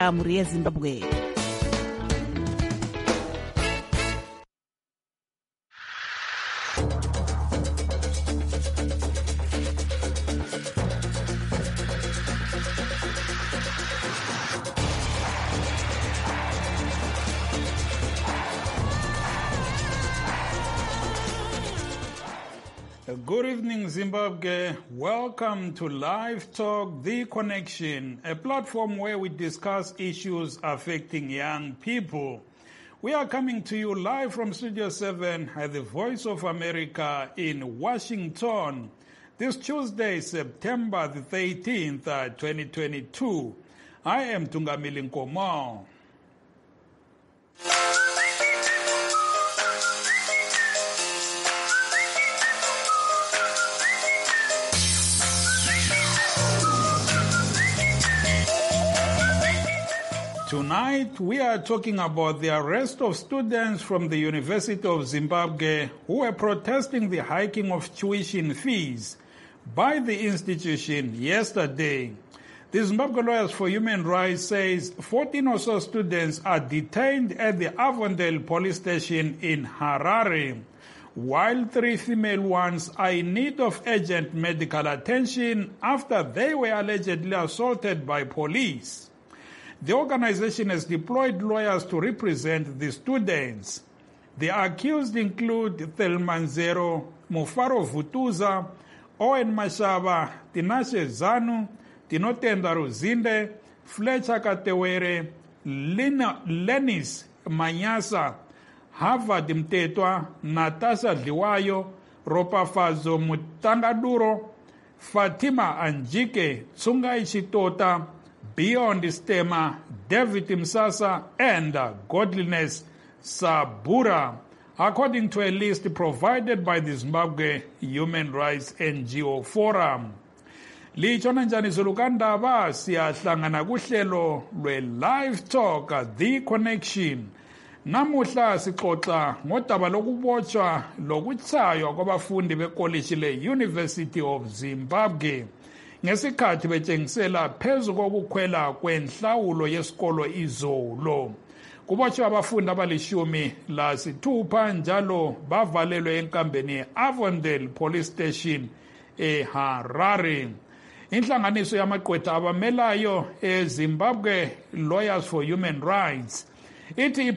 Jamhuri ya Zimbabwe. Good evening, Zimbabwe. Welcome to Live Talk, The Connection, a platform where we discuss issues affecting young people. We are coming to you live from Studio 7 at the Voice of America in Washington. This Tuesday, September the 13th, 2022. I am Tungamili Nkomo. Tonight, we are talking about the arrest of students from the University of Zimbabwe who were protesting the hiking of tuition fees by the institution yesterday. The Zimbabwe Lawyers for Human Rights says 14 or so students are detained at the Avondale police station in Harare, while 3 female ones are in need of urgent medical attention after they were allegedly assaulted by police. The organization has deployed lawyers to represent the students. The accused include Thelmanzero Mufaro Vutuza, Owen Mashaba, Tinashe Zanu, Tinotenda Ruzinde, Fletcher Katewere, Lenis Manyasa, Harvard Mtetwa, Natasha Liwayo, Ropafazo Mutangaduro, Fatima Anjike, Tsungai Chitota, Beyond Stema, David Msasa, and Godliness Sabura, according to a list provided by the Zimbabwe Human Rights NGO Forum. Lichona njani zulukandaba siyahlangana kuhlelo lwe-Live Talk, The Connection. Namuhla sixoxa ngodaba lokubotshwa lokuchaywa kwabafundi bekoliji le-University of Zimbabwe ngesikhathi betshengisela phezu kokukhwela kwenhlawulo yesikolo izolo. Kubotshwa abafundi abali-16 njalo bavalelwe enkambeni ye-Avondale Police Station eHarare. Inhlanganiso yamagqwetha abamelayo eZimbabwe Lawyers for Human Rights ithi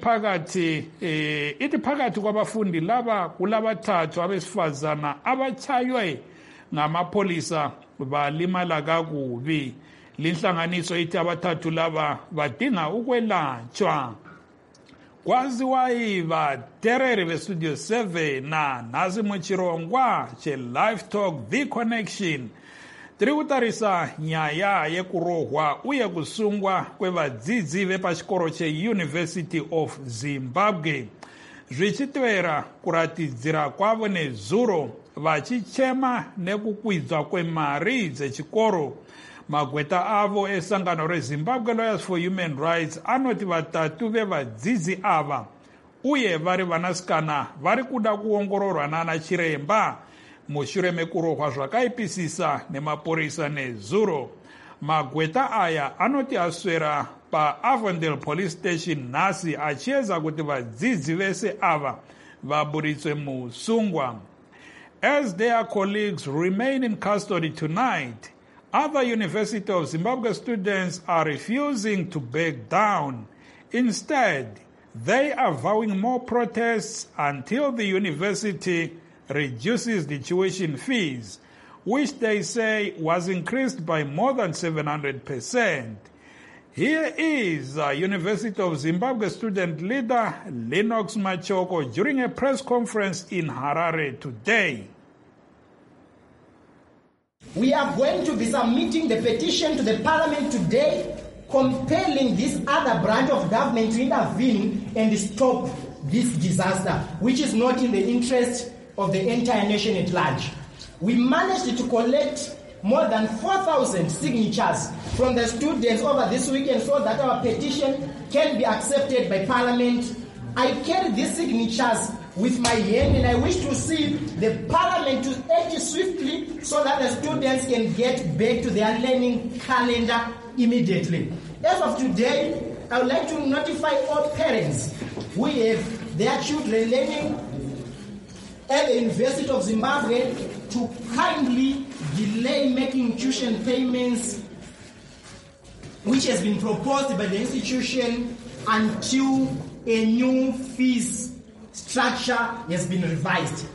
phakathi kwabafundi laba kulabathathu abesifazana abachaywe ngamapolisa balimala kakubi. Linhlanganiso ithi abathathu laba badinga ukwelatshwa. Kwaziwayiva tereri bestudio 7 na nazi muchirongwa che Live Talk The Connection. Tiri kutarisa nyaya yekurohwa uye kusungwa kwevadzidzi vepachikoro che-University of Zimbabwe. Zvichitevera kuratidzira kwavo nezuro vachichema nekukwidzwa kwemari dzechikoro. Magweta avo esangano reZimbabwe Lawyers for Human Rights anoti vatatu vevadzidzi ava uye vari vanasikana vari kuda kuongororwa nana chiremba mushure mekurohwa zvakaipisisa nemaporisa nezuro. Magweta aya anoti aswera paAvondale Police Station nhasi achiedza kuti vadzidzi vese ava vaburitswe musungwa. As their colleagues remain in custody tonight, other University of Zimbabwe students are refusing to back down. Instead, they are vowing more protests until the university reduces the tuition fees, which they say was increased by more than 700%. Here is University of Zimbabwe student leader Lennox Machoko during a press conference in Harare today. We are going to be submitting the petition to the parliament today, compelling this other branch of government to intervene and stop this disaster, which is not in the interest of the entire nation at large. We managed to collect more than 4,000 signatures from the students over this weekend so that our petition can be accepted by parliament. I carry these signatures with my hand, and I wish to see the parliament to act swiftly so that the students can get back to their learning calendar immediately. As of today, I would like to notify all parents who have their children learning at the University of Zimbabwe to kindly delay making tuition payments, which has been proposed by the institution, until a new fees structure has been revised.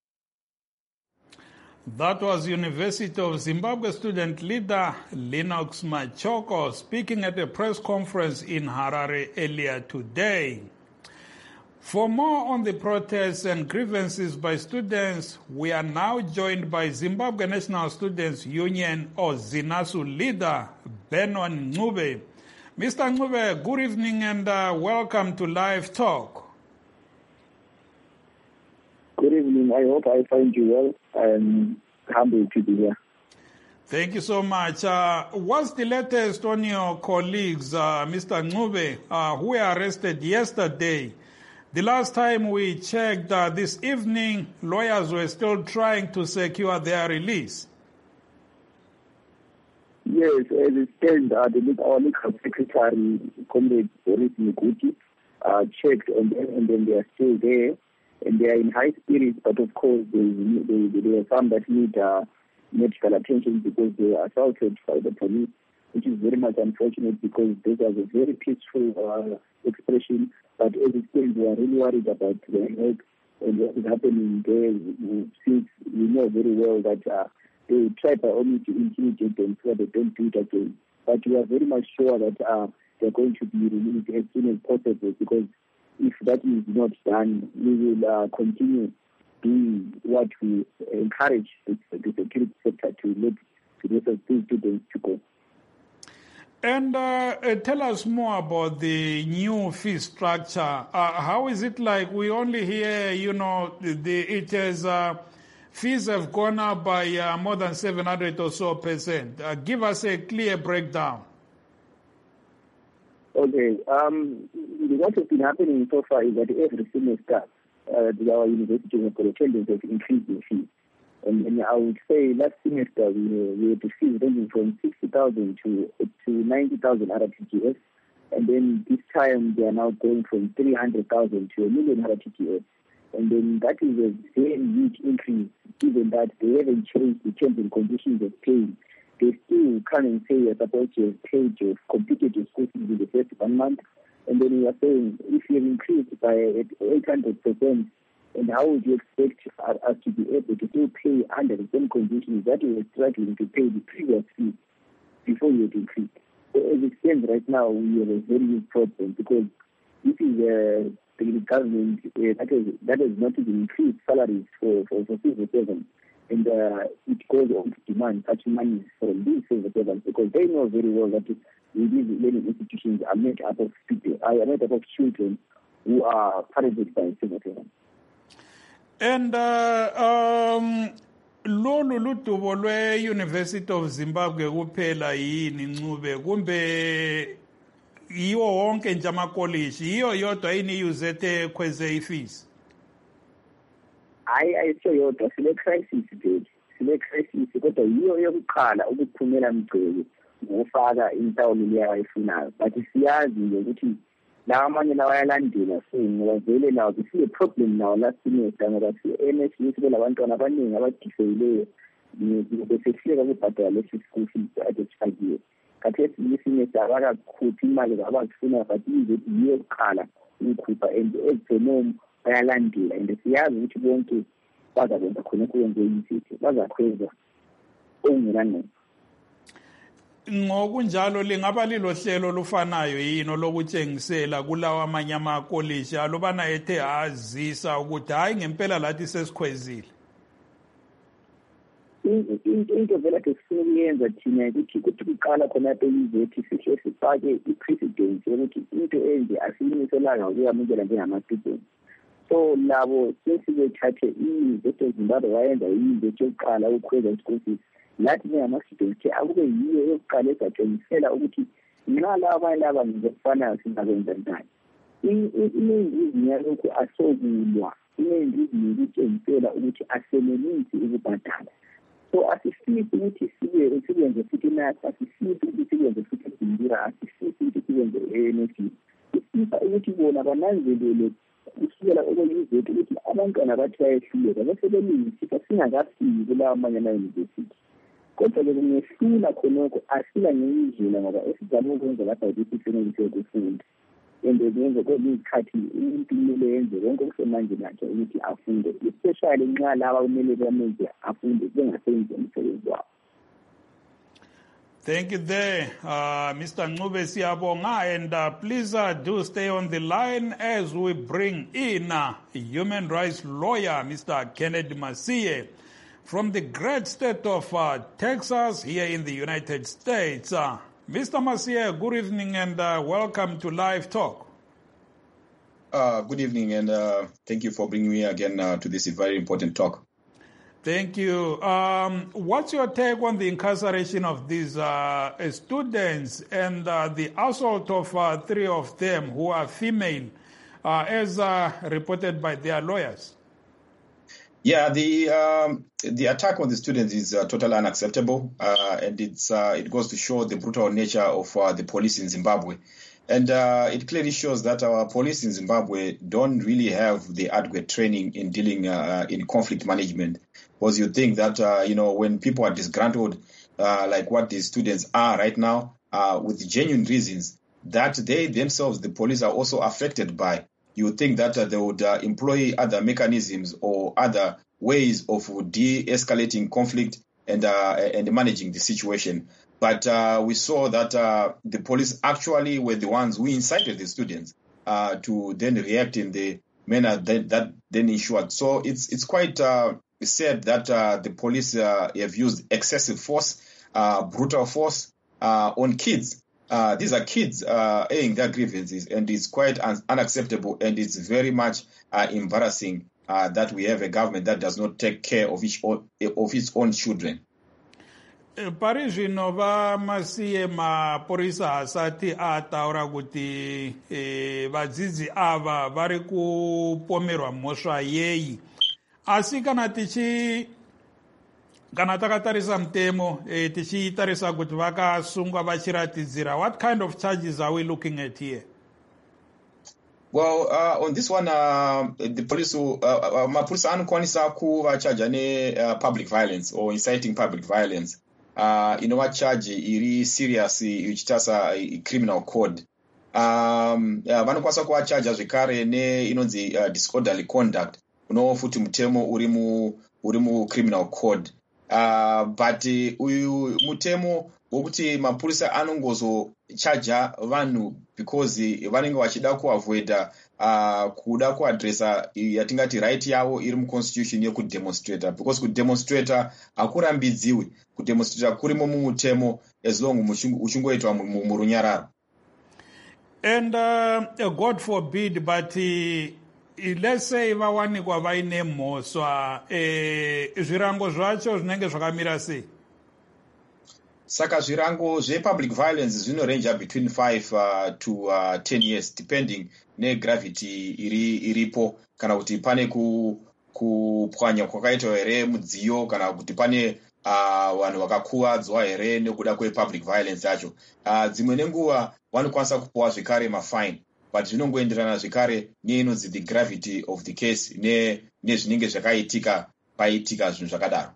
That was University of Zimbabwe student leader Lennox Machoko speaking at a press conference in Harare earlier today. For more on the protests and grievances by students, we are now joined by Zimbabwe National Students Union or ZINASU leader Benon Ncube. Mr. Ncube, good evening and welcome to Live Talk. Good evening. I hope I find you well. I'm humbled to be here. Thank you so much. What's the latest on your colleagues, Mr. Ncube, who were arrested yesterday? The last time we checked this evening, lawyers were still trying to secure their release. Yes, as it stands, our legal secretary, Comrade Boris Miguti, checked on them, and then they are still there. And they are in high spirits, but of course there are some that need medical attention because they were assaulted by the police, which is very much unfortunate because this was a very peaceful expression. But as it stands, we are really worried about their health and what is happening there, since we know very well that they try by all means to intimidate them so they don't do it again. But we are very much sure that they're going to be released as soon as possible, because if that is not done, we will continue doing what we encourage the security sector to let the students to go. And tell us more about the new fee structure. How is it like? We only hear, fees have gone up by more than 700 or so percent. Give us a clear breakdown. Okay. What has been happening so far is that every semester, our universities have got a tendency of increasing fees. And I would say last semester we had the fees ranging from 60,000 to 90,000 RTGS. And then this time they are now going from 300,000 to 1 million RTGS. And then that is a very huge increase, given that they haven't changed the terms and conditions of paying. They still come and say you're supposed to have paid your completed your school fees in the first 1 month. And then we are saying if you have increased by 800%, and how would you expect us to be able to still pay under the same conditions that you were struggling to pay the previous fee before you had increased? So as it stands right now, we have a very huge problem, because this is the government that has not even increased salaries for civil servants. And it goes on to demand such money from these civil servants, because they know very well that these learning institutions are made up of people, are made up of children who are parented by civil servants. And lolu ludubo lwe-University of Zimbabwe kuphela yini Ncube, kumbe yiwo wonke nje amakolishi, yiyo yodwa yini UZT ekhweze ifees? Ayisho yodwa, sile-crisis vele, sile-crisis, kodwa yiyo yokuqala ukuphumela mgceke ngokufaka inhlawulo leyo ayifunayo. But siyazi nje ukuthi lawa amanye lawa ayalandela, ngoba vele nawo sine-problem nawo last semester, ngoba si-NSU sibe labantwana abaningi abadiseyileyo besehluleka ukubhadala lesi school fees ade sifakiwe. Khathesi isemester abakakhuphi imali abazifunayo, but yiyo yokuqala ukukhupha, and ekugcineni bayalandela, and siyazi ukuthi bonke bazakwenza khona kuyenze izinto, bazakhweza okungenangqondo. Ngokunjalo lingaba lilo hlelo lufanayo yini lokutshengisela kulawa amanye amakolishi alobana ethe azisa ukuthi hayi ngempela lathi sesikhwezile? Into vele kade sifuna ukuyenza thina ukuthi kuqala khona eyizethi sihle sifake i-precedence yokuthi into enje asiyimiselanga ukuyamukela njengama-students. So labo sesibethathe i-University of Zimbabwe wayenza i-university yokuqala ukukhweza i-school fees. Lathi njengama-students akube yiyo yokuqala ezatshengisela ukuthi nxa laba abanye laba ngizokufanayo sizakwenza njani. Iningizimu yalokhu asokulwa, iningizimu yokutshengisela ukuthi asenelisi ukubhadala. So asifisi ukuthi siyenze futhi nathi, asifisi ukuthi siyenze futhi Zimbira, asifisi ukuthi siyenze ANC. Sifisa ukuthi bona bananzelele kusukela okuyizitho ukuthi abantwana bathi bayehluleka bese belungisisa singakafiki kulawo amanye ama-university. Kodwa-ke kungehlula khonokho asila ngendlela ngoba esizama ukwenza lapha ukuthi sisebenzise ukufunda. And ngenze kwezinye izikhathi umuntu kumele yenze konke okusemanje nakhe ukuthi afunde, especially nxa laba kumele bamenze afunde bengasenzi umsebenzi wabo. Thank you there, Mr. Ncube Siyabonga, and please do stay on the line as we bring in human rights lawyer, Mr. Kennedy Masiye, from the great state of Texas here in the United States. Mr. Masiye, good evening and welcome to Live Talk. Good evening and thank you for bringing me again to this very important talk. Thank you. What's your take on the incarceration of these students and the assault of 3 of them who are female, as reported by their lawyers? Yeah, the attack on the students is totally unacceptable, and it goes to show the brutal nature of the police in Zimbabwe. And it clearly shows that our police in Zimbabwe don't really have the adequate training in dealing in conflict management. Because you think that, when people are disgruntled, like what these students are right now, with genuine reasons, that they themselves, the police, are also affected by, you think that they would employ other mechanisms or other ways of de-escalating conflict and managing the situation. But we saw that the police actually were the ones who incited the students to then react in the manner that then ensured. So it's quite sad that the police have used excessive force, brutal force on kids. These are kids airing their grievances, and it's quite unacceptable, and it's very much embarrassing that we have a government that does not take care of its own children. Pari zvino vamasiye mapurisa asati ataura kuti vadzidzi ava vari kupomerwa mhosva yei, asi kana takatarisa mutemo tichitarisa kuti vakasungwa vachiratidzira, what kind of charges are we looking at here? Well, on this one, the police, mapurisa anokwanisa kuvachaja ne-public violence or inciting public violence. Charge iri serious ichitasa criminal code. Vanokwanisa kuvachaja zvekare inonzi disorderly conduct. Futi mutemo uri mu criminal code. But uyu mutemo wokuti mapurisa anongozochaja vanhu because vanenge vachida kuavoida kuda kuadresa yatingati right yavo iri muconstitution yekudemonstrata, because kudemonstrata hakurambidziwi. Kudemonstrata kurimo mumutemo as long uchingoitwa murunyararo. And God forbid, but let's say vawanikwa vaine mhosva, zvirango zvacho zvinenge zvakamira sei? Saka zvirango zvepublic violence zvinorange between 5 to 10 years depending negravity iripo, kana kuti pane kupwanya kwakaitwa here mudziyo, kana kuti pane vanhu vakakuwadzwa here nekuda kwepublic violence yacho. Dzimwe nenguva vanokwanisa kupuwa zvekare mafine, but zvinongoenderana zvekare neinonzi the gravity of the case nezvinenge zvakaitika paitika zvinhu zvakadaro.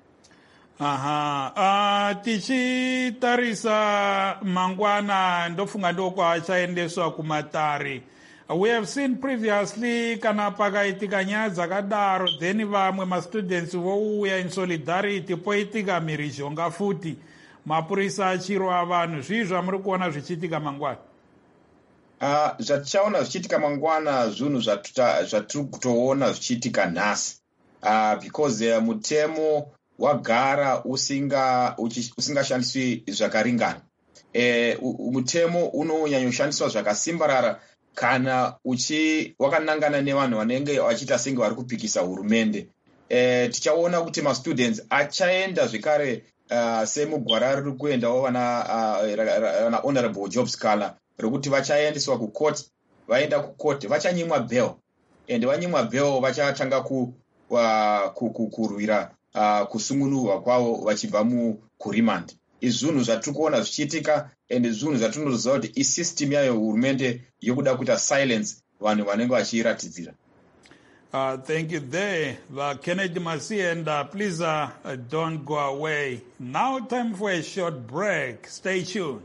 Tichitarisa mangwana ndofunga ndokwachaendeswa kumatare. We have seen previously kana pakaitika nyaya dzakadaro, then vamwe mastudents vouya in solidarity, poitika mhirizhonga futi, mapurisa achirwa vanhu. Zvii zvamuri kuona zvichiitika mangwana? Zvatichaona zvichiitika mangwana zvinhu zvatiri kutoona zvichiitika nhasi, because mutemo wagara usingashandiswi zvakaringana. Mutemo unonyanyoshandiswa zvakasimbarara kana wakanangana nevanhu vanenge vachiita senge vari kupikisa hurumende. Tichaona kuti mastudents achaenda zvekare semugwara riri kuendawo vana honorable job scholar rekuti vachaendeswa kucourt. Vaenda kucourt vachanyimwa bail, and vanyimwa bail vachatanga kurwira kusungunurwa kwavo vachibva mukuremand. Izvunhu zvatiri kuona zvichiitika and zvinhu zvatinoziva kuti isystem yayo hurumende yokuda kuita silence vanhu vanenge vachiratidzira. Thank you there, Kennedy Masie, and please don't go away. Now time for a short break. Stay tuned.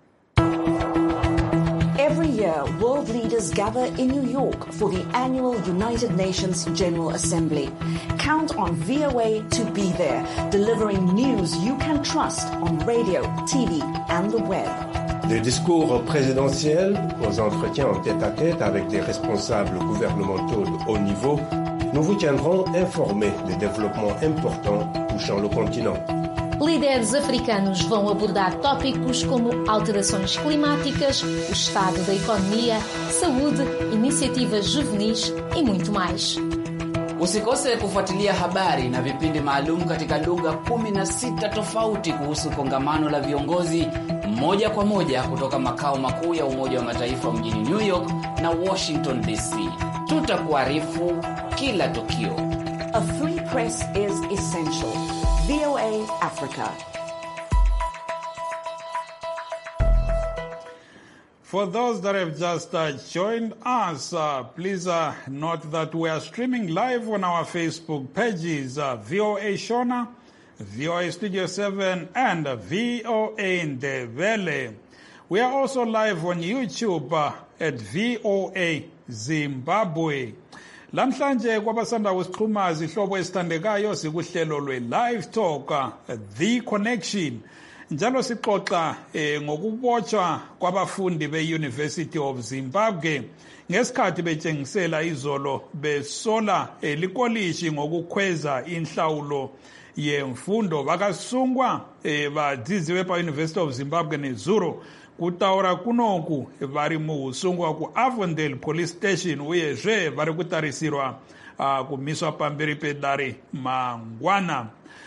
Every year, world leaders gather in New York for the annual United Nations General Assembly. Count on VOA to be there, delivering news you can trust on radio, TV, and the web. Des discours présidentiels aux entretiens en tête-à-tête avec des responsables gouvernementaux de haut niveau, nous vous tiendrons informés des développements importants touchant le continent. Líderes africanos vão abordar tópicos como alterações climáticas, o estado da economia, saúde, iniciativas juvenis e muito mais. Usikose kufuatilia habari na vipindi maalum katika lugha 16 tofauti kuhusu kongamano la viongozi moja kwa moja kutoka makao makuu ya Umoja wa Mataifa mjini New York na Washington DC. Tutakuarifu kila tukio. A free press is essential. VOA Africa. For those that have just joined us, please note that we are streaming live on our Facebook pages, VOA Shona, VOA Studio 7, and VOA Ndebele. We are also live on YouTube at VOA Zimbabwe. Lamhlanje kwabasanda usixhuma izihlobo esithandekayo sikuhlelo lwe-Live Talk, The Connection. Njalo sixoxa ngokubotshwa kwabafundi be-University of Zimbabwe ngesikhathi betshengisela izolo besola likolishi ngokukhweza inhlawulo yemfundo. Vakasungwa vadzidziwe pa-University of Zimbabwe neZulu kutaura kunoku vari muusungwa kuAvondale Police Station uyezve vari kutarisirwa kumiswa pamberi pedare mangwana.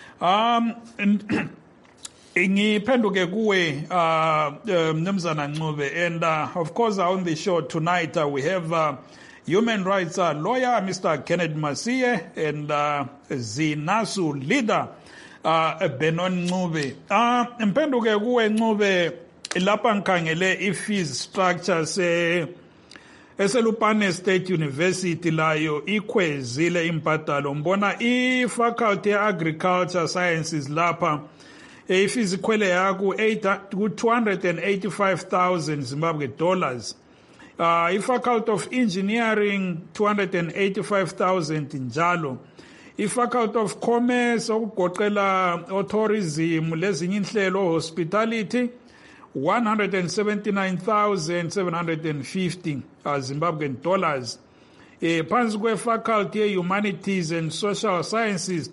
Ngiphenduke kuwe Mnumzana Ncube, and of course on the show tonight we have human rights lawyer Mr. Kennedy Masie and ZINASU leader Benon Ncube. Mphenduke kuwe Ncube, lapha ngikhangele i-fees structure eselupane State University layo ikhwezile imbadalo. Mbona i-faculty agriculture sciences lapha fees ikhwele yaku 285,000 Zimbabwe dollars. I-faculty of engineering 285,000 njalo. I-faculty of commerce okugoqela tourism lezinye inhlelo hospitality 179,750 Zimbabwean dollars. Phansi kwe-faculty ye-humanities and social sciences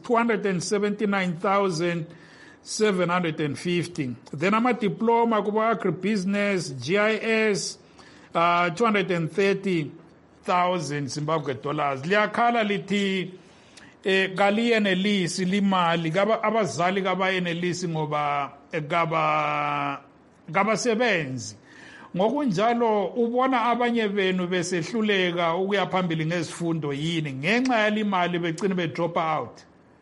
279,750. Then ama-diploma kuba agribusiness, GIS 230,000 Zimbabwe dollars. Liyakhala lithi kaliyenelisi limali abazali kabayenelisi ngoba kabasebenzi. Ngokunjalo ubona abanye benu besehluleka ukuya phambili ngezifundo yini ngenxa yalimali begcina be-drop out?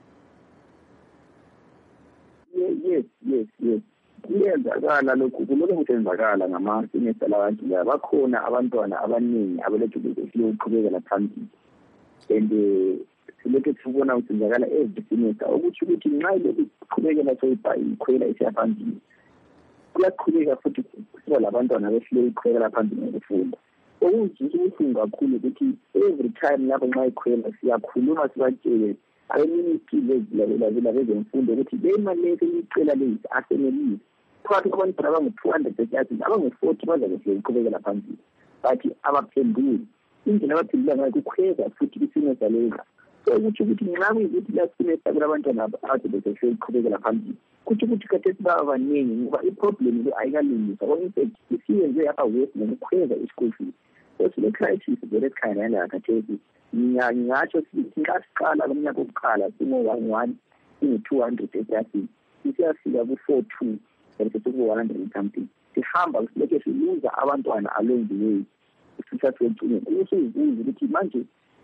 Yes. Kuyenzakala lokhu, kulokhu kuyenzakala ngama-semester labantu la. Bakhona abantwana abaningi abelethu besehluleka phambili. And silokhu sibona kuyenzakala every semester. Ukuthi nxa ilokhu iqhubekela soyikhwela isiya phambili, kuyaqhubeka futhi kuba labantwana behluleka iqhubekela phambili ngokufunda. Okubuhlungu kakhulu ukuthi every time lapho nxa ikhwela siyakhuluma sibatshele abeministry ezilabela bezemfundo ukuthi le mali leyo icela lezi asenelisi. Phakathi kwabantwana abangu-200 besiyazini abangu-40 bazabe seyiqhubekela phambili, but abaphenduli indlela abaphendula ngayo kukhweza futhi isemester lega. So ukuthi nxa kuyikuthi la semester kulabantwana ade beseyiqhubekela phambili, ukuthi khathesi baba baningi ngoba iproblem le ayikalungiswa. Kwainfact isiyenze yapha west ngokukhweza i-school fees. So sile crisis vele esikhangela khathesi ngingatsho sithi nxa siqala kumnyaka wokuqala singo-11 singu-200 eklasini sisiyafika ku-42 sesiku-100 something. Sihamba silokhe siluza abantwana along the way sisasecingeni. Usuzibuza ukuthi manje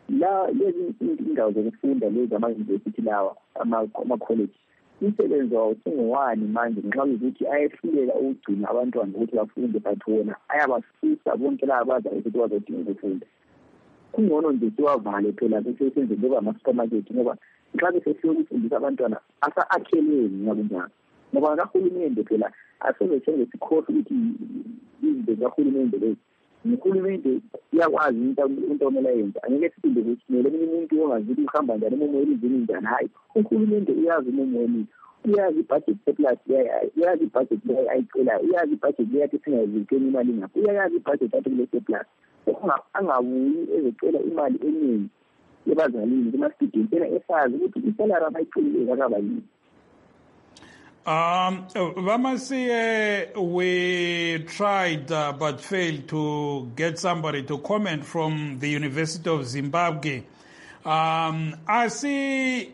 la lezi indawo zokufunda lezi ama-university lawa ama-college umsebenzi wawo singowani manje ngenxa yokuthi ayehlulela ukugcina abantwana ukuthi bafunde but wona ayabasusa bonke laba abazayo ukuthi bazodinga ukufunda. Kungcono nje siwavale phela sesenze loba ama-supermarket ngoba nxa besesiyokufundisa abantwana asa-akhelweni ngakunjani ngoba kahulumende phela asezethenge sikhohlwe ukuthi izinto zikahulumende lezi uhulumende uyakwazi into omele ayenza angeke siphinde kusimele omunye umuntu ongazithi uhamba njani umumo elizini njani hayi uhulumende uyazi umumo welizwe uyazi ibudget surplus uyazi ibudget ayicelayo uyazi ibudget leyathi singayizikeni imali ngapho uyayazi ibudget athi kule surplus angabuyi ezocela imali eningi ebazalini kuma-student yena esazi ukuthi isalary abayicelileyo kakaba yini. Vamasiye, we tried but failed to get somebody to comment from the University of Zimbabwe. Asi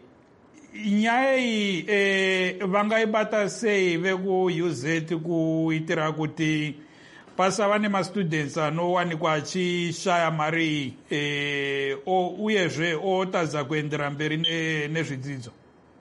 nyai vangaibata sei veku-UZ kuitira kuti pasava nema-students anowanikwa achishaya mari uyezve otadza kuendera mberi nezvidzidzo.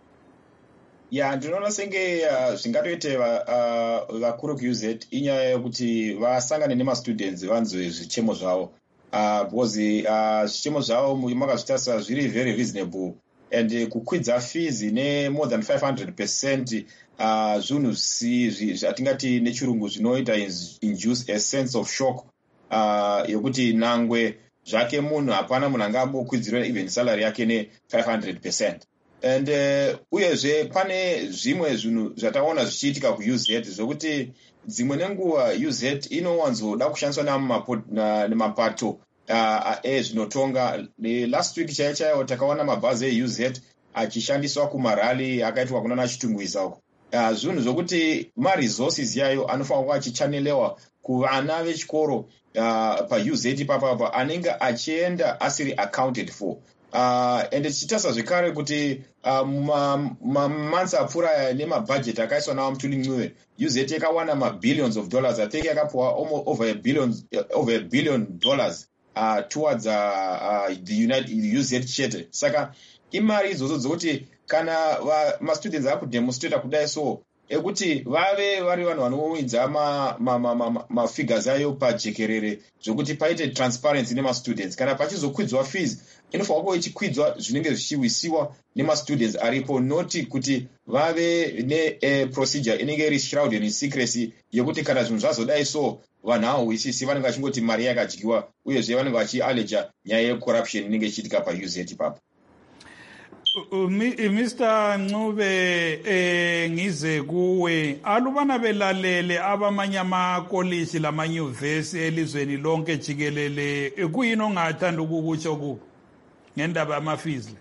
Ya ndinoona senge zvingatoite vakuru kuUZ inyaya yekuti vasangane nema-students vanzwe zvichemo zvavo because zvichemo zvavo makazvitarisa zviri very reasonable and kukwidza fees more than 500% zvinhu zvatingati nechirungu zvinoita induce a sense of shock yekuti nangwe zvake munhu hapana munhu angambokwidzirwa even salary yake ne500%. And uyezve pane zvimwe zvinhu zvataona zvichiitika kuUZ zvokuti dzimwe nenguva UZ inowanzoda kushandiswa nemapato ezvinotonga. Last week chaiyo takaona mabhazi eUZ achishandiswa kumarali akaitwa kunana Chitungwiza uko. Zvinhu zvokuti ma-resources yayo anofanira kuva achichanelewa kuvana vechikoro paUZ ipapapa anenge achienda asiri accounted for. And tichitarisa zvekare kuti mamonths apfuura nemabudget akaiswa navaMutuli UZ yakawana ma-billions of dollars. I think yakapuwa over a billion dollars towards the UZ chete. Saka imari idzodzo dzokuti kana ma-students akudemonstrata kudai so ekuti vave vari vanhu vanowidza mafigures ayo pajekerere zvokuti paite transparency nema-students. Kana pachizokwidzwa fees inofanira kuva ichikwidzwa zvinenge zvichiwisiwa nema-students aripo, noti kuti vave neprocedure inenge iri shrouded in secrecy yekuti kana zvinhu zvazodai so vanhu havawisisi vanenge vachingoti mari yakadyiwa uyezve vanenge vachialeja nyaya yecorruption inenge ichiitika paUZ ipapo. Mr. Ncube, ngize kuwe alubana belalele abamanye amakolishi lamanyuvesi elizweni lonke jikelele kuyini ongathanda ukukutsho kubo ngendaba yamafees?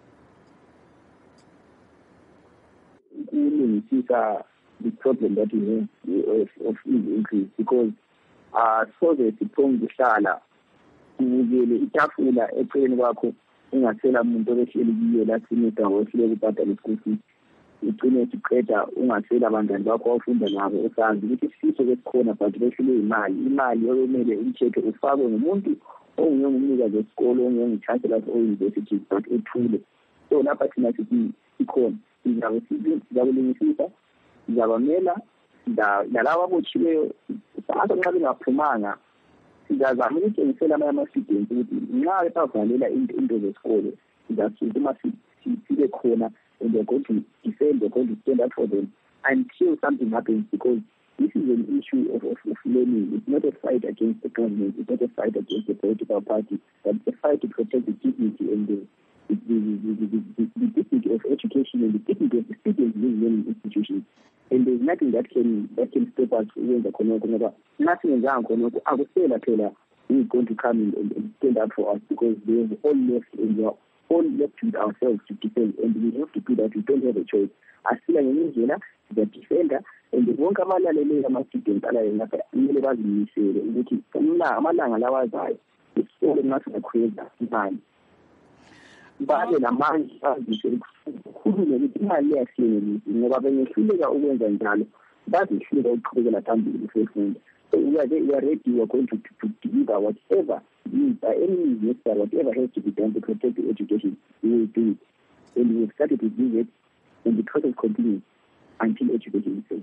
Kulungisisa the problem that we have of fees increase because soze siphonge kuhlala ubukele itafula eceleni kwakho ungasela umuntu obehleli kiyo la sineda wehlele ukubhadala school fees ugcine siqeda ungasela abantwana bakho awufunda nabo usazi ukuthi isifiso besikhona but behlele imali okumele uyicheck ufakwe ngumuntu ongumnikazi wesikolo onguchancellor of-university but ethule. So lapha thina sithi ikhona sizakulungisisa sizabamela nalabo abotshiweyo asa nxa bengaphumanga sizazama ukutshengisela amanye ama-students ukuthi nxa bebavalela into zesikolo sizasuka uma sibe khona and they're going to defend, they're going to stand up for them until something happens, because this is an issue of learning. It's not a fight against the government, it's not a fight against the political party, but it's a fight to protect the dignity and the dignity of education and the dignity of the students in these learning institutions. And there's nothing that can stop us when the Konoko. Nothing in Konoko. I would say that who is going to come and stand up for us, because there's all left and we are all left with ourselves to defend, and we have to do that. We don't have a choice. As still the defender, and the won't come ama-student alayelapha kumele bazimisele ukuthi amalanga lawa azayo isikole kungasingakhweza imali babe namandla bazimisele ukukhuluma ukuthi imali leyasiyenelisi ngoba bengehluleka ukwenza njalo bazihluleka ukuqhubekela phambili ukufunda. So we are ready, we are going to deliver whatever do it by any means necessary, whatever has to be done to protect the education, we will do it. And we have started to do it, and the process continues until education is safe.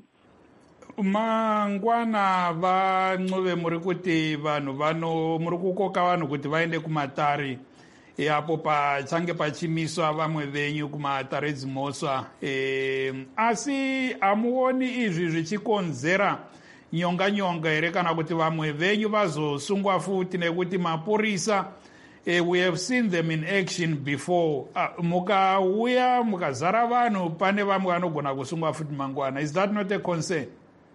Mangwana va Ncube muri kuti vanhu muri kukoka vanhu kuti vaende kumatare apo pachange pachimiswa vamwe venyu kumatare dzimhosva asi hamuoni izvi zvichikonzera nyonga here kana kuti vamwe venyu vazosungwa futi nekuti mapurisa we have seen them in action before mukauya mukazara vanhu pane vamwe vanogona kusungwa futi mangwana. Is that not a concern?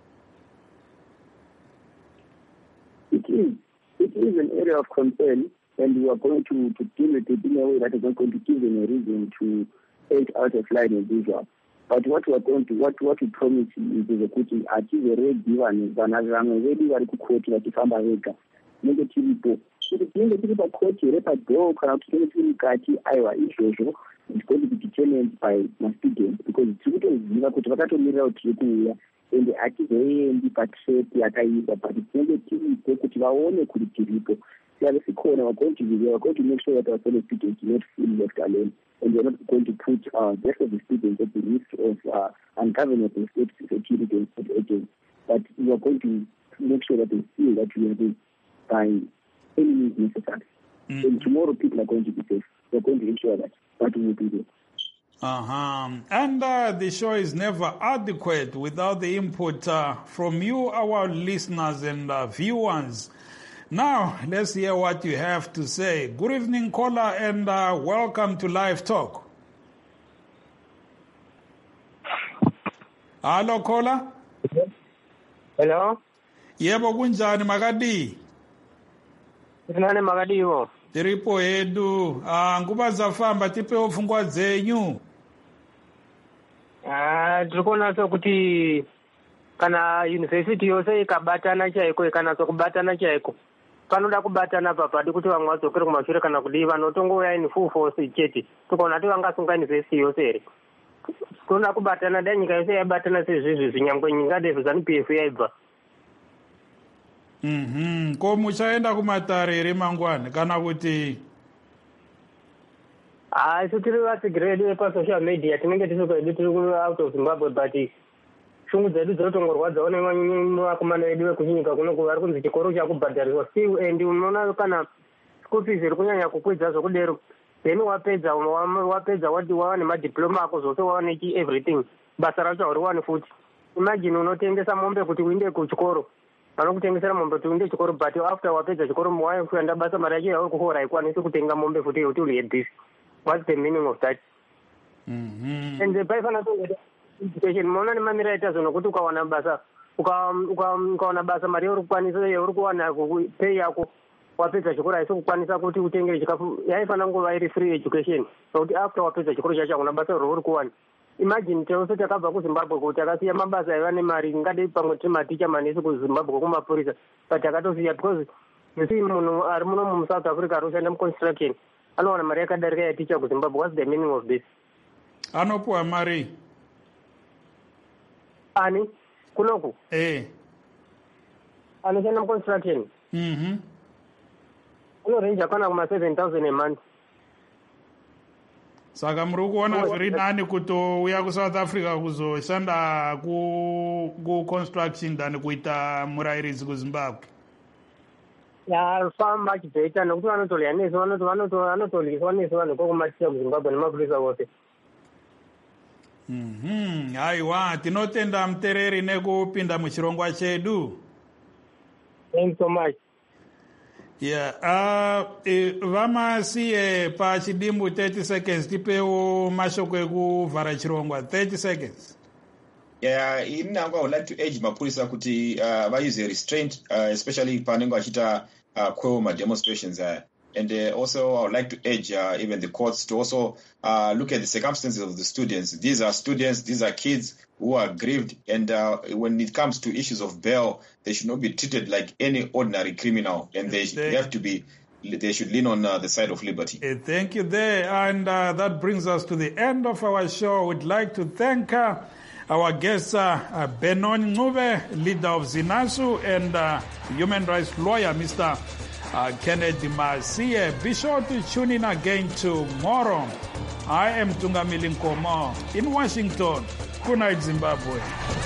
It is an area of concern, and we are going to deal with it in a way that is not going to give them a reason to act out of line as usual. But what we promise is kuti atizoready vanhu vedu vari kukoti vachifamba vega tinenge tiripo kuti tinenge tiri pakoti here padhoo kana kuti tinenge tiri mukati aiwa izvozvo it's going to be determined by mastudents because tiri kutoziva kuti vakatomirira kuti tiri kuuya ende hatizoendi patrap yakaipa but tinenge tiripo kuti vaone kuti tiripo. We're going to make sure that our fellow students do not feel left alone, and we're not going to put the rest of the students at the risk of ungovernable state security and state agents. But we are going to make sure that they feel that we are there by any means necessary. And tomorrow people are going to be safe. We're going to ensure that we will be there. And the show is never adequate without the input from you, our listeners and viewers. Now, let's hear what you have to say. Good evening, caller, and welcome to Live Talk. Hello, caller. Hello. Yebo kunjani makadi? Sinane makadiwo. Tiripo hedu. Nguva zafamba tipe ufungwa dzenyu. Tirikuona kuti kana university yose ikabatana chaiko ikanatsa kubatana chaiko. Panoda kubatana papadi kuti vamwe vadzokere kumashure kana kudii vanotongouya in full force chete tikaona kuti vangasunga university yose here tinoda kubatana dai nyika yose yabatana sezvizvi zvinyangwe nyika dai ZANU-PF yaibva. Ko muchaenda kumatare here mangwana kana kuti isu tiri vatsigiredu pasocial media tinenge tisokwedu tiri out of Zimbabwe but shungu dzedu dzinotongorwadzawo nevakomana vedu vekuchinyika kunoku vari kunzi chikoro chakubhadhariswa still and unoona kana school fees iri kunyanya kukwidza zvokudero then wapedza wava nemadiploma ako zvose wava nechi everything basa racho hauriwani futi. Imagine unotengesa mombe kuti uinde kuchikoro vanokutengesera mombe kuti uinde chikoro but after wapedza chikoro wakuenda basa mari yacho yauri kuhora haikwanisi kutenga mombe futi yekuti uri hedhisi. What's the meaning of that? And paifana education mona nemamira aita zvono kuti ukawana basa ukawana basa mari yauri kukwanisa yauri kuwana pay yako wapedza chikoro haisi kukwanisa kuti utengere chikafu yaifana nguva iri free education nokuti after wapedza chikoro chacho hakuna basa rauri kuwana. Imagine tose takabva kuZimbabwe kuti takasiya mabasa aiva nemari ngadei pamwe tiri maticha manesi kuZimbabwe kumapurisa but takatosiya because you munhu ari muno muSouth Africa ari kushanda muconstruction anowana mari yakadarika yaticha kuZimbabwe. What's the meaning of this? Anopuwa mari ani kunoku anoshanda muconstruction anorenja kana kuma 7,000 a month. Saka muri kuona zviri nani kutouya kuSouth Africa kuzoshanda kuconstruction than kuita murayiridzi kuZimbabwe. Far much better nokuti vanotolya nesu vanotoliswa nesu vanhu kokumaticha kuZimbabwe nemapurisa vose. Aiwa tinotenda mutereri nekupinda muchirongwa chedu. Thank you so much. Vamasiye pachidimbu 30 seconds tipewo mashoko ekuvhara chirongwa 30 seconds. Ini nangu I would like to urge mapurisa kuti vause restraint especially panenge vachita kweo demonstrations and also I would like to urge even the courts to also look at the circumstances of the students. These are students, these are kids who are grieved, and when it comes to issues of bail, they should not be treated like any ordinary criminal, and they should lean on the side of liberty. Thank you there, and that brings us to the end of our show. We'd like to thank our guest, Benon Ncube, leader of ZINASU, and human rights lawyer, Mr. Kennedy Masiye. Be sure to tune in again tomorrow. I am Tungamili Nkomo in Washington. Good night, Zimbabwe.